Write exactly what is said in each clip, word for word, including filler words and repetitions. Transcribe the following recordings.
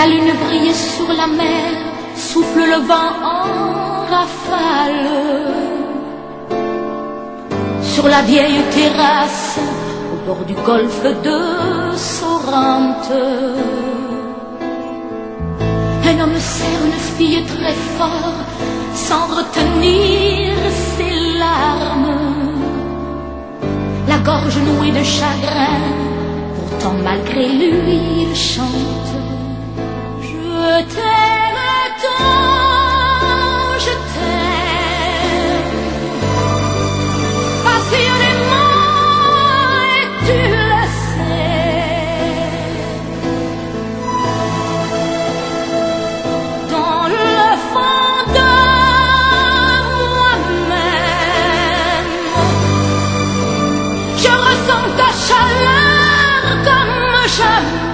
La lune brille sur la mer, souffle le vent en rafale. Sur la vieille terrasse, au bord du golfe de Sorrente, un homme serre une fille très fort, sans retenir ses larmes. La gorge nouée de chagrin, pourtant malgré lui il chante. Je t'aime tant, je t'aime passionnément et tu le sais. Dans le fond de moi-même, je ressens ta chaleur comme jamais.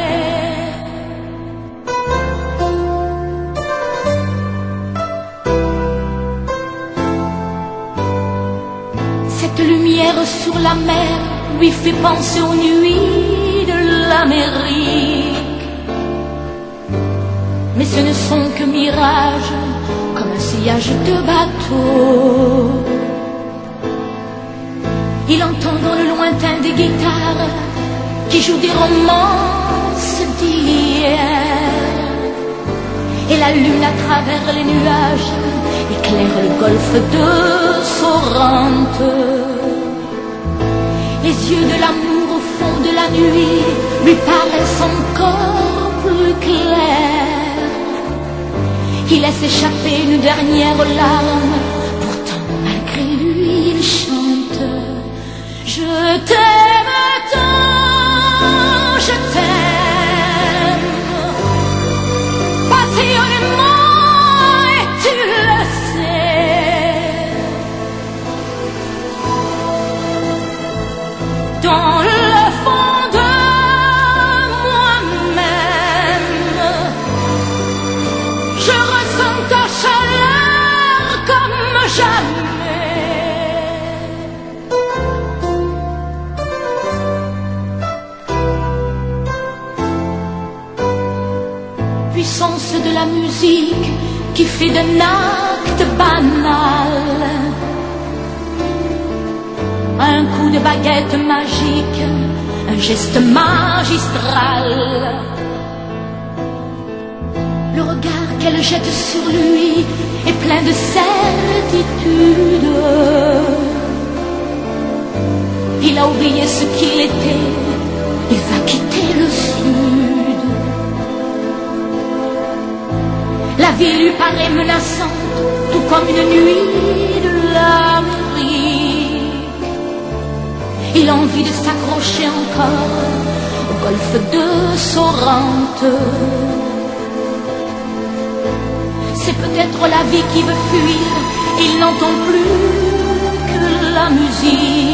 Cette lumière sur la mer lui fait penser aux nuits de l'Amérique. Mais ce ne sont que mirages, comme un sillage de bateau. Il entend dans le lointain des guitares qui jouent des romances d'hier. Et la lune à travers les nuages éclaire le golfe de Sorrente. Les yeux de l'amour au fond de la nuit lui paraissent encore plus clairs. Il laisse échapper une dernière larme, pourtant malgré lui il chante. Je t'aime tant, je t'aime passionnément et tu le sais. Dans le fond de moi-même, je ressens ta chaleur comme jamais. Puissance de la musique qui fait d'un acte banal un coup de baguette magique, un geste magistral. Le regard qu'elle jette sur lui est plein de certitude. Il a oublié ce qu'il était, il va quitter le sud. La vie lui paraît menaçante, tout comme une nuit de l'Amérique. Il a envie de s'accrocher encore au golfe de Sorrente. C'est peut-être la vie qui veut fuir, il n'entend plus que la musique.